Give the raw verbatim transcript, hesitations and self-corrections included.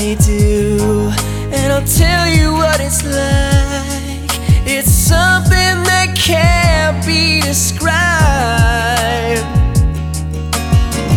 I do, and I'll tell you what it's like. It's something that can't be described.